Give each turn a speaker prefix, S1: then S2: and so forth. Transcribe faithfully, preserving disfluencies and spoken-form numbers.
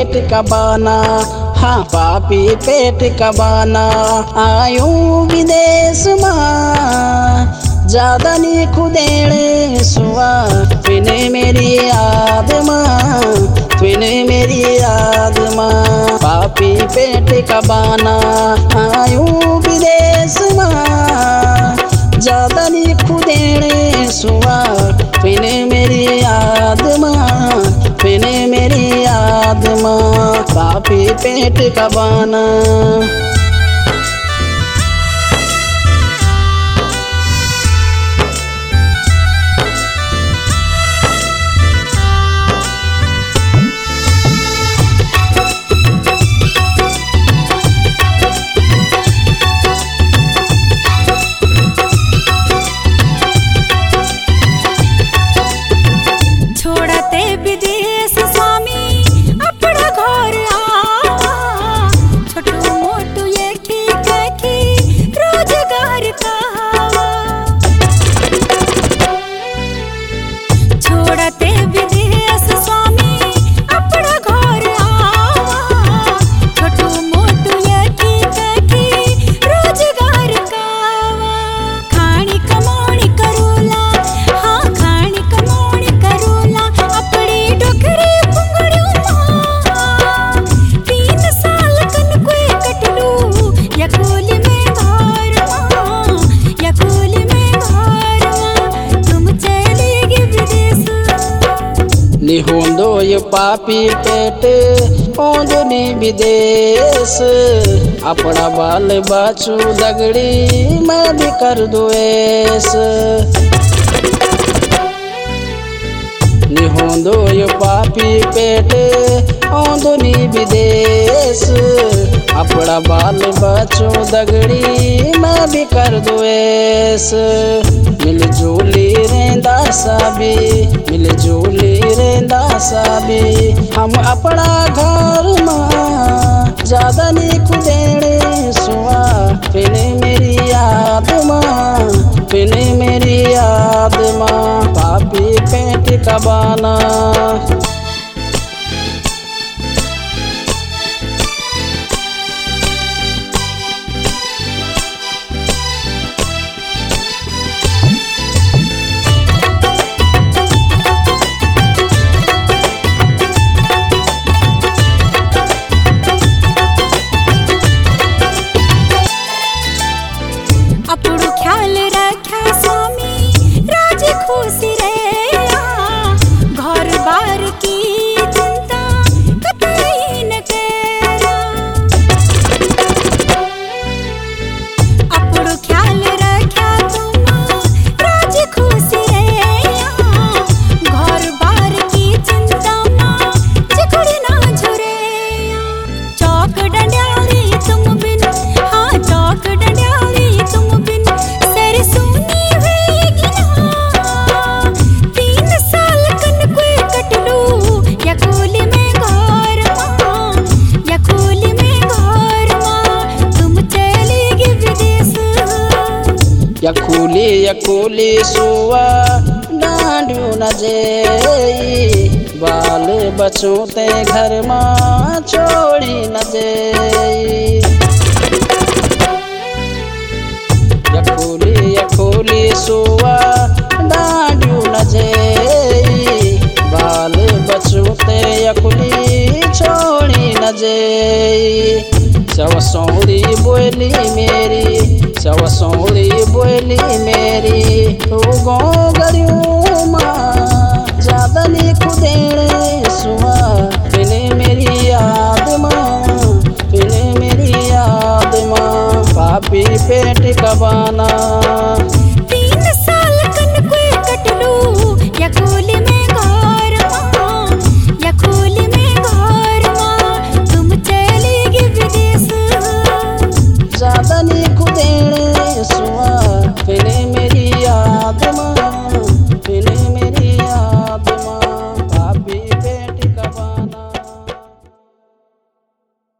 S1: पेट का बाना, हाँ पापी पेट का बाना। आयूं विदेश माँ ज्यादा नी खुदेड़े सुआ, तुने मेरी याद माँ, तुने मेरी याद माँ। पापी पेट का बाना आयूं विदेश माँ ज्यादा नी खुदेड़े सुआ, तुने मेरी याद माँ, तुने मेरी याद माँ। पापी पेट का बाना। निहोंदो ये पापी पेट ओंदनी विदेश, अपना बाल बाचू दगड़ी मैं भी कर दो ऐस। निहोंदो ये पापी पेट ओंदनी विदेश, अपना बाल बाचू दगड़ी मैं भी कर दो ऐस। मिलजुली रेंदा साबी, मिलजुली रेंदा साबी, हम अपना घर माँ ज्यादा नी खुदेड़े सुआ, फिने मेरी याद माँ, फिने मेरी याद माँ। पापी पेट का बाना।
S2: अपड़ो ख्याल रखा स्वामी राज खुशी रे, घर बार की चिंता कतई न करा। अपड़ो ख्याल रखा तुम राज खुशी रे, घर बार की चिंता माँ चिकुड़ी ना झुरे। चौक डंडाली तुम बिन, हाँ चौक डंडाली तुम बिन सर सुनी हुई गिना। तीन साल कन कोई कटलू या खोली में घर माँ, या खोली में घर माँ। तुम चलेगी विदेश
S1: या खोली या खोली सुआ डांडू न जेई, बाल बच्चों ते घर माँ छोड़ी न जेई। या खोली या खोली सुआ डांडू न जेई, बाल बच्चों ते यकुली छोड़ी न जेई। चवसौरी बोली मेरी, चवसौरी बोली मेरी, तू गो गरियो माँ